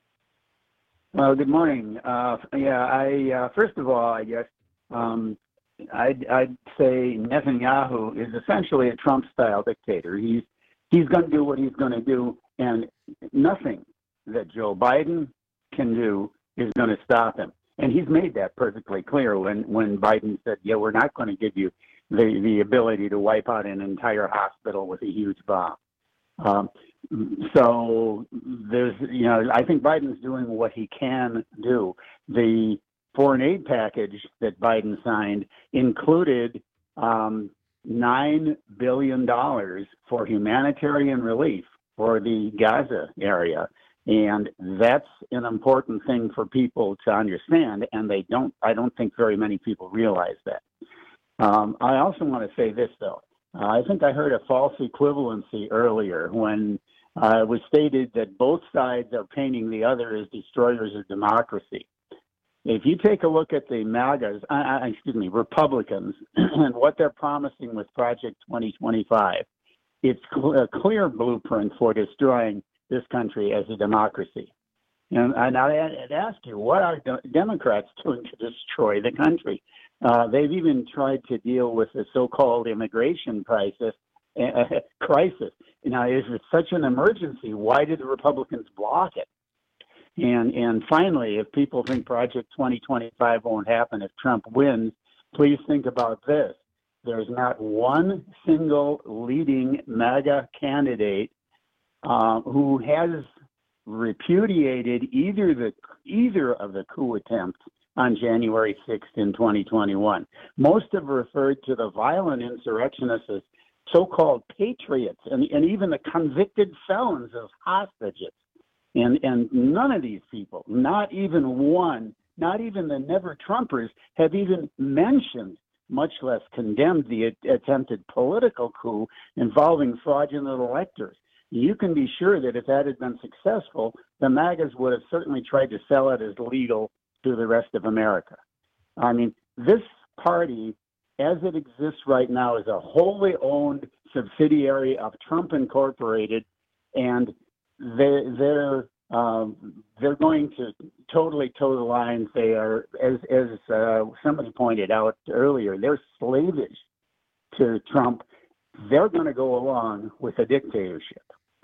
Well, good morning. Uh, yeah, I uh, first of all, I guess um, I'd, I'd say Netanyahu is essentially a Trump-style dictator. He's he's going to do what he's going to do, and nothing that Joe Biden can do is going to stop him. And he's made that perfectly clear when, when Biden said, yeah, we're not going to give you the, the ability to wipe out an entire hospital with a huge bomb. Um, so there's, you know, I think Biden's doing what he can do. The foreign aid package that Biden signed included um, nine billion dollars for humanitarian relief for the Gaza area. And that's an important thing for people to understand, and they don't. I don't think very many people realize that. Um, I also want to say this, though. Uh, I think I heard a false equivalency earlier when uh, it was stated that both sides are painting the other as destroyers of democracy. If you take a look at the MAGAs, uh, excuse me, Republicans, and what they're promising with Project twenty twenty-five, it's cl- a clear blueprint for destroying this country as a democracy. And, and I'd ask you, what are de- Democrats doing to destroy the country? Uh, they've even tried to deal with the so-called immigration crisis. Uh, crisis. Now, is it such an emergency? Why did the Republicans block it? And and finally, if people think Project twenty twenty-five won't happen if Trump wins, please think about this. There's not one single leading MAGA candidate Uh, who has repudiated either the either of the coup attempts on January sixth in twenty twenty-one. Most have referred to the violent insurrectionists as so-called patriots, and, and even the convicted felons as hostages. And and none of these people, not even one, not even the never-Trumpers, have even mentioned, much less condemned, the attempted political coup involving fraudulent electors. You can be sure that if that had been successful, the MAGAs would have certainly tried to sell it as legal to the rest of America. I mean, this party, as it exists right now, is a wholly owned subsidiary of Trump Incorporated, and they, they're um, they're going to totally toe the lines. They are, as as uh, somebody pointed out earlier, they're slavish to Trump. They're going to go along with a dictatorship.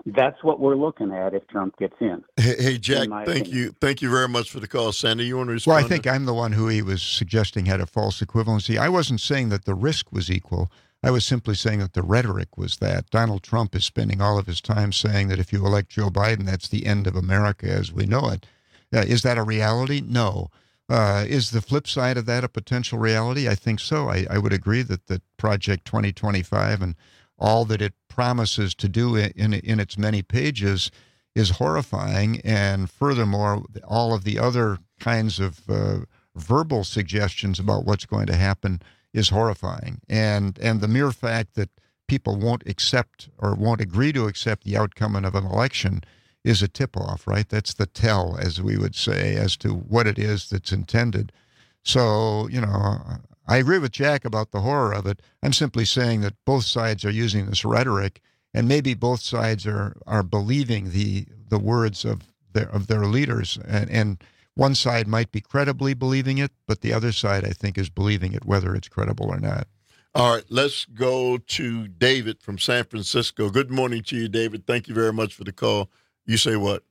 that's what we're looking at if Trump gets in. Hey, hey Jack, in my thank opinion. you. Thank you very much for the call. Sandy, you want to respond? Well, I think I'm the one who he was suggesting had a false equivalency. I wasn't saying that the risk was equal. I was simply saying that the rhetoric was that. Donald Trump is spending all of his time saying that if you elect Joe Biden, that's the end of America as we know it. Uh, is that a reality? No. Uh, is the flip side of that a potential reality? I think so. I, I would agree that the Project twenty twenty-five and all that it promises to do in, in its many pages is horrifying. And furthermore, all of the other kinds of uh, verbal suggestions about what's going to happen is horrifying. And and the mere fact that people won't accept or won't agree to accept the outcome of an election is a tip-off, right? That's the tell, as we would say, as to what it is that's intended. So, you know, I agree with Jack about the horror of it. I'm simply saying that both sides are using this rhetoric, and maybe both sides are are believing the the words of their of their leaders, and, and one side might be credibly believing it, but the other side, I think, is believing it, whether it's credible or not. All right, let's go to David from San Francisco. Good morning to you, David. Thank you very much for the call. You say what?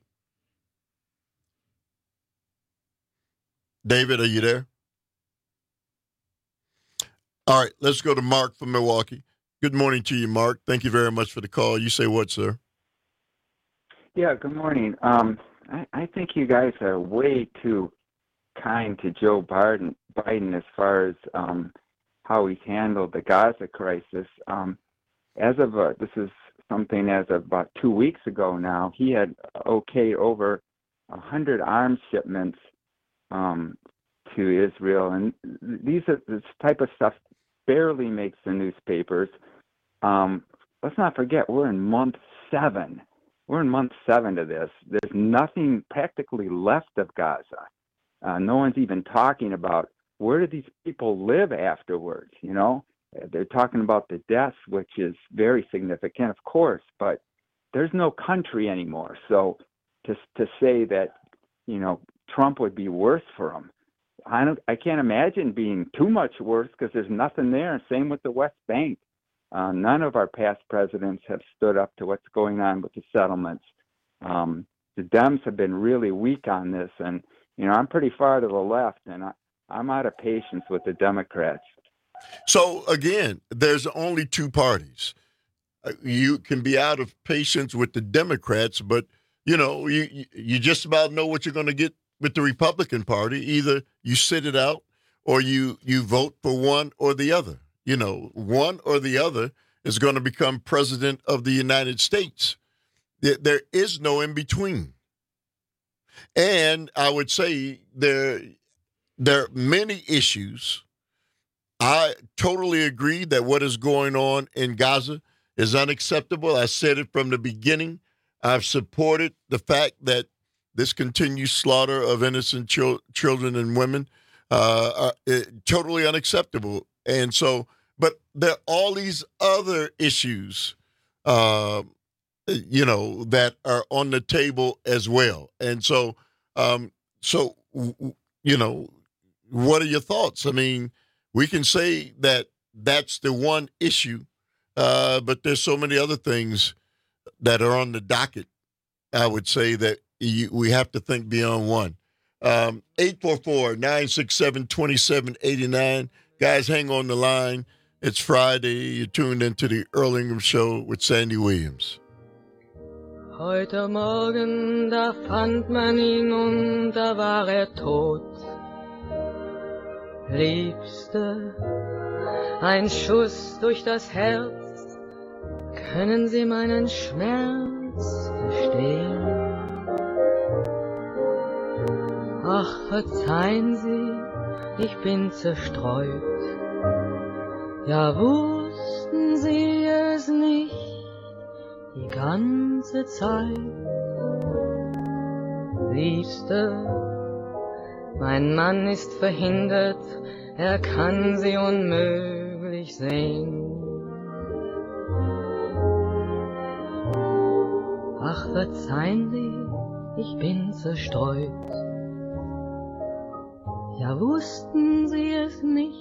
David, are you there? All right, let's go to Mark from Milwaukee. Good morning to you, Mark. Thank you very much for the call. You say what, sir? Yeah, good morning. Um, I, I think you guys are way too kind to Joe Biden, Biden as far as um, how he's handled the Gaza crisis. Um, as of uh, this is something as of about two weeks ago now, he had okayed over a hundred arms shipments um, to Israel, and these are this type of stuff barely makes the newspapers. Um, let's not forget we're in month seven. We're in month seven of this. There's nothing practically left of Gaza. Uh, no one's even talking about where do these people live afterwards, you know? They're talking about the deaths, which is very significant, of course, but there's no country anymore. So to to say that, you know, Trump would be worse for them, I don't, I can't imagine being too much worse because there's nothing there. Same with the West Bank. Uh, none of our past presidents have stood up to what's going on with the settlements. Um, the Dems have been really weak on this, and you know, I'm pretty far to the left, and I, I'm out of patience with the Democrats. So, again, there's only two parties. You can be out of patience with the Democrats, but, you know, you you just about know what you're going to get with the Republican Party. Either you sit it out or you, you vote for one or the other. You know, one or the other is going to become president of the United States. There, there is no in between. And I would say there, there are many issues. I totally agree that what is going on in Gaza is unacceptable. I said it from the beginning. I've supported the fact that this continued slaughter of innocent chil- children and women uh, are uh, totally unacceptable. And so, but there are all these other issues, uh, you know, that are on the table as well. And so, um, so you know, what are your thoughts? I mean, we can say that that's the one issue, uh, but there's so many other things that are on the docket, I would say, that you, we have to think beyond one. Um, eight four four, nine six seven, two seven eight nine. Guys, hang on the line. It's Friday. You're tuned into the Earl Ingram Show with Sandy Williams. Heute Morgen, da fand man ihn und da war er tot. Liebste, ein Schuss durch das Herz, können Sie meinen Schmerz verstehen? Ach, verzeihen Sie, ich bin zerstreut. Ja, wussten Sie es nicht die ganze Zeit? Liebste, mein Mann ist verhindert, er kann Sie unmöglich sehen. Ach, verzeihen Sie, ich bin zerstreut. Ja, wussten Sie es nicht?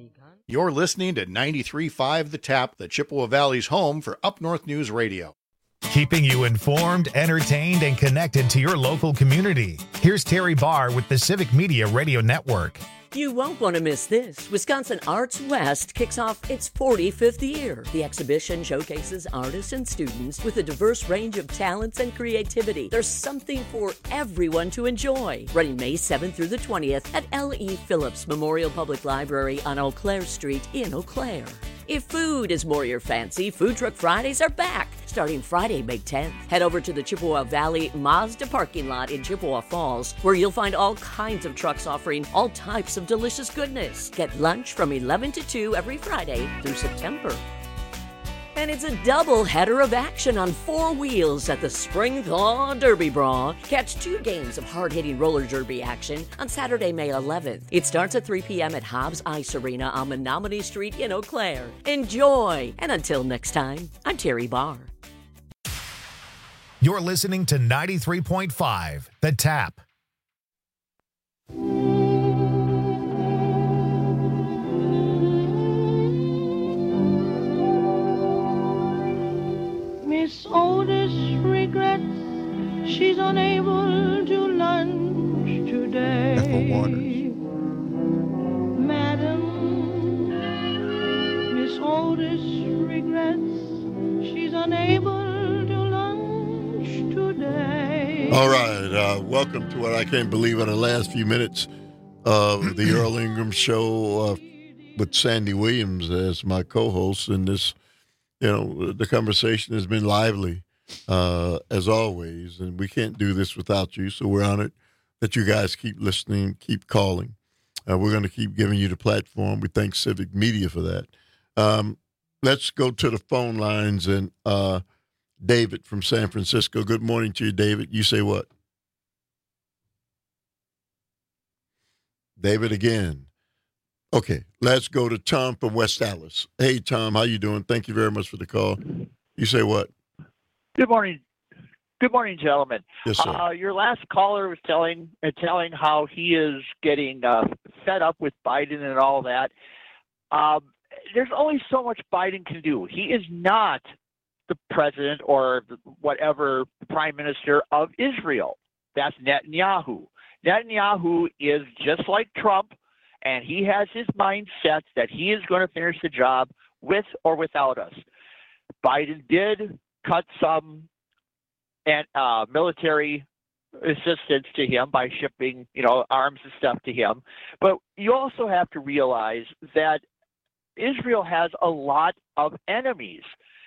You're listening to ninety-three point five The Tap, the Chippewa Valley's home for Up North News Radio. keeping you informed, entertained, and connected to your local community. Here's Terry Barr with the Civic Media Radio Network. You won't want to miss this. Wisconsin Arts West kicks off its forty-fifth year. The exhibition showcases artists and students with a diverse range of talents and creativity. There's something for everyone to enjoy. Running May seventh through the twentieth at L E. Phillips Memorial Public Library on Eau Claire Street in Eau Claire. If food is more your fancy, Food Truck Fridays are back. Starting Friday, May tenth. Head over to the Chippewa Valley Mazda parking lot in Chippewa Falls, where you'll find all kinds of trucks offering all types of delicious goodness. Get lunch from eleven to two every Friday through September. And it's a double header of action on four wheels at the Spring Thaw Derby Brawl. Catch two games of hard-hitting roller derby action on Saturday, May eleventh. It starts at three p.m. at Hobbs Ice Arena on Menominee Street in Eau Claire. Enjoy! And until next time, I'm Terry Barr. You're listening to ninety-three point five, The Tap. Miss Otis regrets she's unable to lunch today. Ethel Waters. Madam, Miss Otis regrets she's unable to lunch today. All right. Uh, welcome to what I can't believe in the last few minutes of the Earl Ingram Show uh, with Sandy Williams as my co-host. And this, you know, the conversation has been lively uh, as always. And we can't do this without you. So we're honored that you guys keep listening, keep calling. Uh, we're going to keep giving you the platform. We thank Civic Media for that. Um, let's go to the phone lines and uh, David from San Francisco. Good morning to you, David. You say what? David again. Okay, let's go to Tom from West Allis. Hey, Tom, how you doing? Thank you very much for the call. You say what? Good morning. Good morning, gentlemen. Yes, sir. Uh, your last caller was telling uh, telling how he is getting uh, fed up with Biden and all that. Um, there's only so much Biden can do. He is not the president or whatever prime minister of Israel. That's Netanyahu. Netanyahu is just like Trump, and he has his mindset that he is going to finish the job with or without us. Biden did cut some and uh, military assistance to him by shipping, you know, arms and stuff to him. But you also have to realize that Israel has a lot of enemies,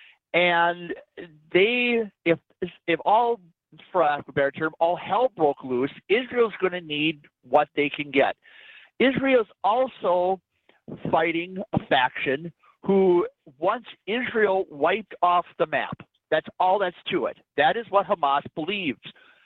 and they, if if all, for lack of a better term, all hell broke loose, Israel's going to need what they can get. Israel's also fighting a faction who wants Israel wiped off the map. That's all that's to it. That is what Hamas believes.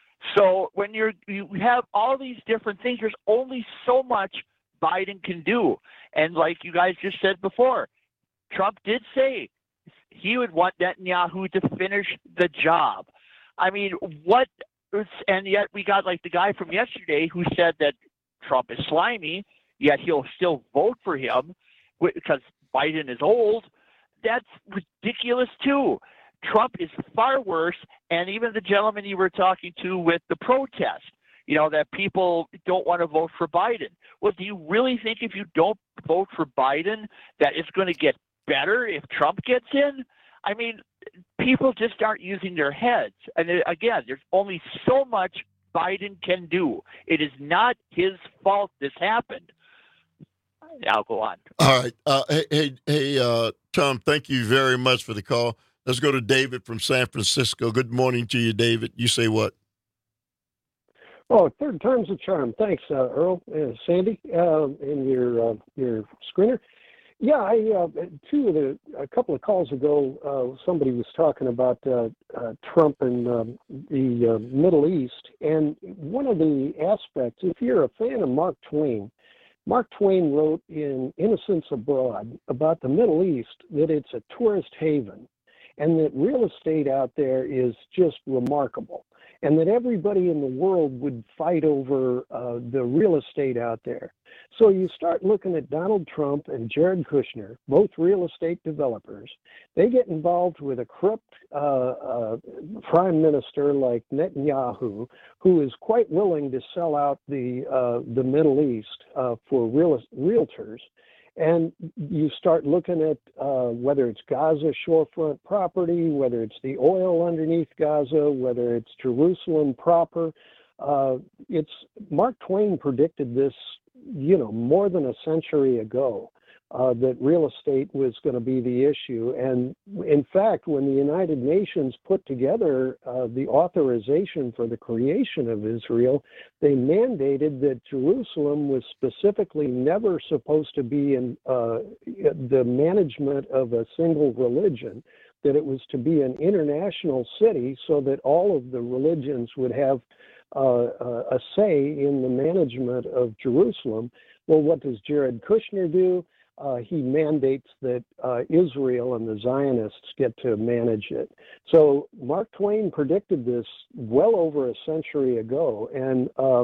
So when you're you have all these different things, there's only so much Biden can do. And like you guys just said before, Trump did say he would want Netanyahu to finish the job. I mean, what? And yet we got like the guy from yesterday who said that Trump is slimy, yet he'll still vote for him because Biden is old. That's ridiculous too. Trump is far worse, and even the gentleman you were talking to with the protest, you know, that people don't want to vote for Biden. Well, do you really think if you don't vote for Biden that it's going to get better if Trump gets in? I mean, people just aren't using their heads. And again, there's only so much Biden can do. It is not his fault this happened. I'll go on. All right. Uh, hey, hey, hey uh, Tom, thank you very much for the call. Let's go to David from San Francisco. Good morning to you, David. You say what? Oh, third time's a charm. Thanks, uh, Earl, uh, Sandy, uh, and your uh, your screener. Yeah, I uh, two of the a couple of calls ago, uh, somebody was talking about uh, uh, Trump and um, the uh, Middle East, and one of the aspects, if you're a fan of Mark Twain, Mark Twain wrote in Innocents Abroad about the Middle East that it's a tourist haven, and that real estate out there is just remarkable. and that everybody in the world would fight over uh, the real estate out there. So you start looking at Donald Trump and Jared Kushner, both real estate developers. They get involved with a corrupt uh, uh, prime minister like Netanyahu, who is quite willing to sell out the uh, the Middle East uh, for real realtors. And you start looking at uh, whether it's Gaza shorefront property, whether it's the oil underneath Gaza, whether it's Jerusalem proper. Uh, it's Mark Twain predicted this, you know, more than a century ago, uh, that real estate was going to be the issue. And in fact, when the United Nations put together uh, the authorization for the creation of Israel, they mandated that Jerusalem was specifically never supposed to be in uh, the management of a single religion, that it was to be an international city so that all of the religions would have Uh, uh, a say in the management of Jerusalem. Well, what does Jared Kushner do? Uh, he mandates that uh, Israel and the Zionists get to manage it. So Mark Twain predicted this well over a century ago. And um,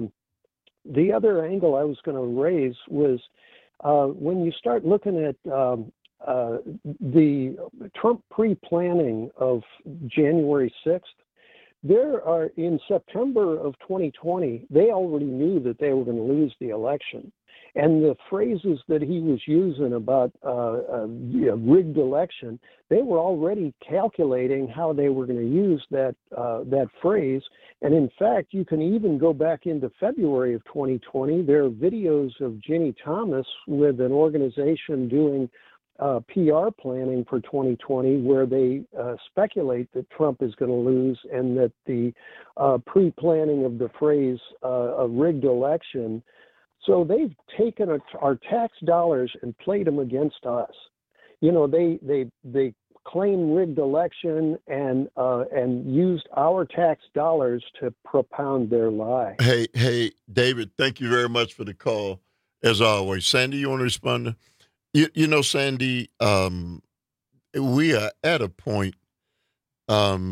the other angle I was going to raise was uh, when you start looking at um, uh, the Trump pre-planning of January sixth, there are, in September of twenty twenty, they already knew that they were going to lose the election. And the phrases that he was using about uh, a you know, rigged election, they were already calculating how they were going to use that uh, that phrase. And in fact, you can even go back into February of twenty twenty. There are videos of Ginny Thomas with an organization doing Uh, P R planning for twenty twenty, where they uh, speculate that Trump is going to lose, and that the uh, pre-planning of the phrase uh, a rigged election. So they've taken a, our tax dollars and played them against us. You know, they they they claim rigged election and uh, and used our tax dollars to propound their lie. Hey, hey, David, thank you very much for the call, as always. Sandy, you want to respond to? You, you know, Sandy, um, we are at a point um,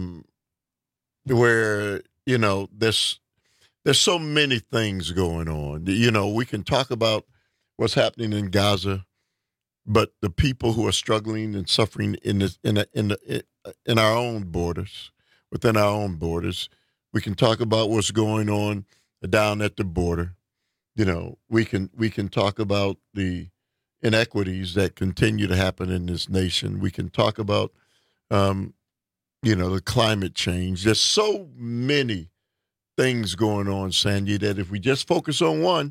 where, you know, there's, there's so many things going on. You know, we can talk about what's happening in Gaza, but the people who are struggling and suffering in this, in a, in the, in our own borders, within our own borders, we can talk about what's going on down at the border. You know, we can we can talk about the inequities that continue to happen in this nation. We can talk about, um, you know, the climate change. There's so many things going on, Sandy, that if we just focus on one,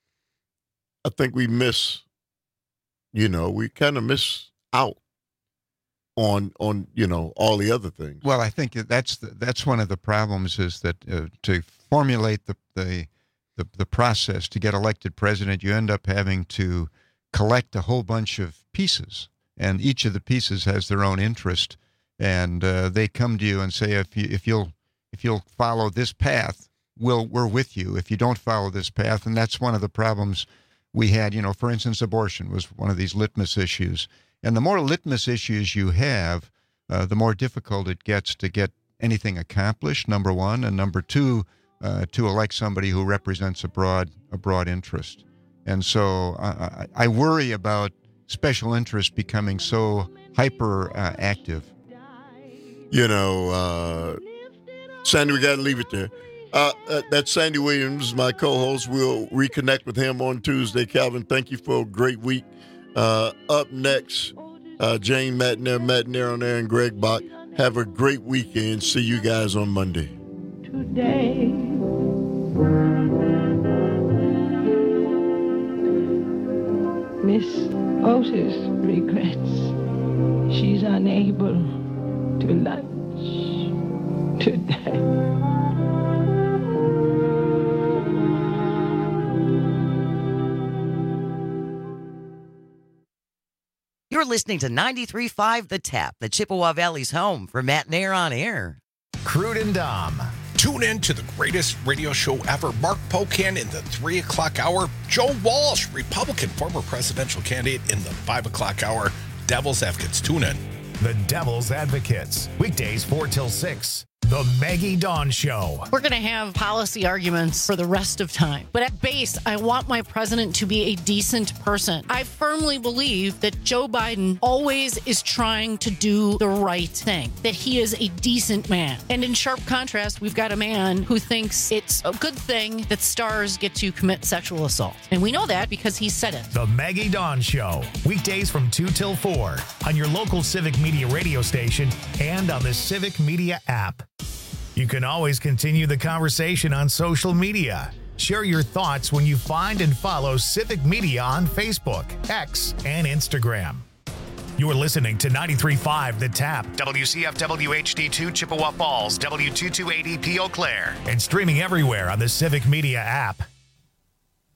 I think we miss, you know, we kind of miss out on, on, you know, all the other things. Well, I think that's the, that's one of the problems is that uh, to formulate the, the, the, the process to get elected president, you end up having to collect a whole bunch of pieces, and each of the pieces has their own interest, and uh, they come to you and say, if you if you'll if you'll follow this path, we'll we're with you. If you don't follow this path, and that's one of the problems we had. You know, for instance, abortion was one of these litmus issues, and the more litmus issues you have, uh, the more difficult it gets to get anything accomplished. Number one, and number two, uh, to elect somebody who represents a broad a broad interest. And so I, I worry about special interests becoming so hyper uh, active. You know, uh, Sandy, we got to leave it there. Uh, uh, that's Sandy Williams, my co-host. We'll reconnect with him on Tuesday. Calvin, thank you for a great week. Uh, up next, uh, Jane McNair, McNair on there, and Greg Bach. Have a great weekend. See you guys on Monday. Today. Miss Otis regrets she's unable to lunch today. You're listening to ninety-three point five The Tap, the Chippewa Valley's home for Matt Nair on Air. Crude and Dom. Tune in to the greatest radio show ever. Mark Pocan in the three o'clock hour. Joe Walsh, Republican former presidential candidate, in the five o'clock hour. Devil's Advocates. Tune in. The Devil's Advocates. Weekdays four till six. The Maggie Dawn Show. We're going to have policy arguments for the rest of time. But at base, I want my president to be a decent person. I firmly believe that Joe Biden always is trying to do the right thing, that he is a decent man. And in sharp contrast, we've got a man who thinks it's a good thing that stars get to commit sexual assault. And we know that because he said it. The Maggie Dawn Show. Weekdays from two till four on your local Civic Media radio station and on the Civic Media app. You can always continue the conversation on social media. Share your thoughts when you find and follow Civic Media on Facebook, X, and Instagram. You're listening to ninety-three point five The Tap, W C F W H D two Chippewa Falls, W two two eight E P Eau Claire, and streaming everywhere on the Civic Media app.